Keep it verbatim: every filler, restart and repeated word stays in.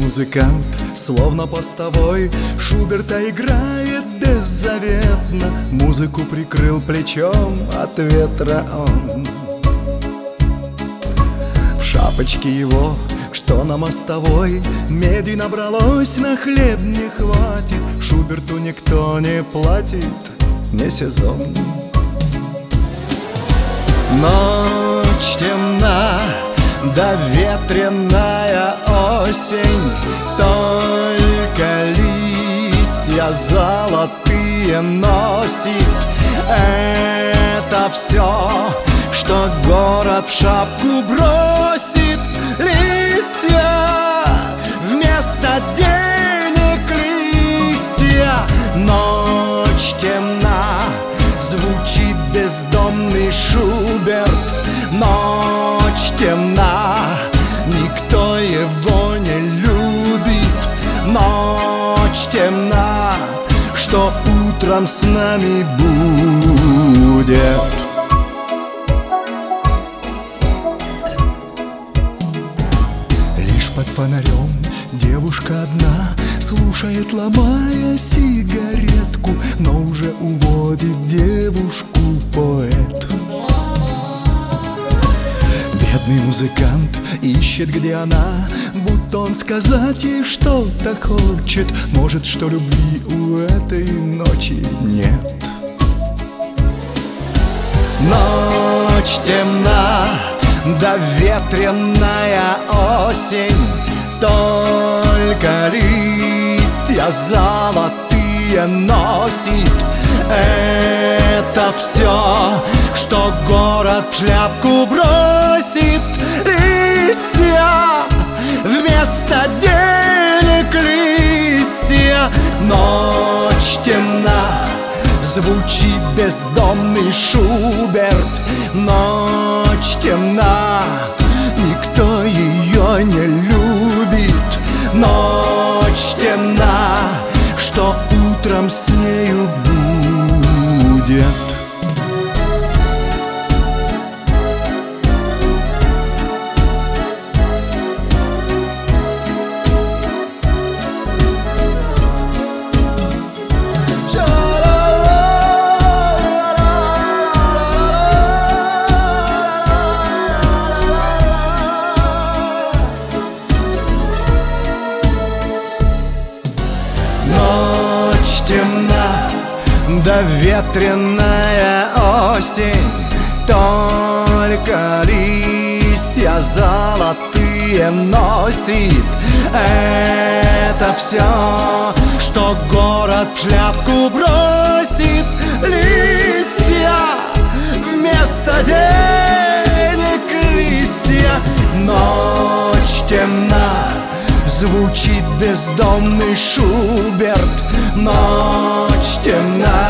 музыкант, словно постовой, Шуберта играет беззаветно. Музыку прикрыл плечом от ветра он. В шапочке его, что на мостовой, меди набралось, на хлеб не хватит. Шуберту никто не платит, не сезон. Ночь темна, да ветреная осень, только листья золотые носит. Это все, что город в шапку бросит. Листья вместо денег, листья. Ночь темна, звучит бездомный Шуберт. Ночь темна, никто его не любит. Ночь темна, что утром с нами будет. Лишь под фонарем девушка одна слушает, ломая сигаретку, но уже уводит девушку поэт. Бедный музыкант ищет, где она, будто он сказать ей что-то хочет. Может, что любви у этой ночи нет. Ночь темна, да ветреная осень, только листья золотые носит. Это все, что город в шляпку бросит. Листья вместо денег, листья. Ночь темна, звучит бездомный Шуберт. Ночь темна, никто ее не любит. Ночь темна, что утром с нею будет. Ночь темна, да ветреная осень, только листья золотые носит. Это все, что город в шляпку бросит. Листья вместо денег, листья. Ночь темна, звучит бездомный Шуберт. Ночь темна,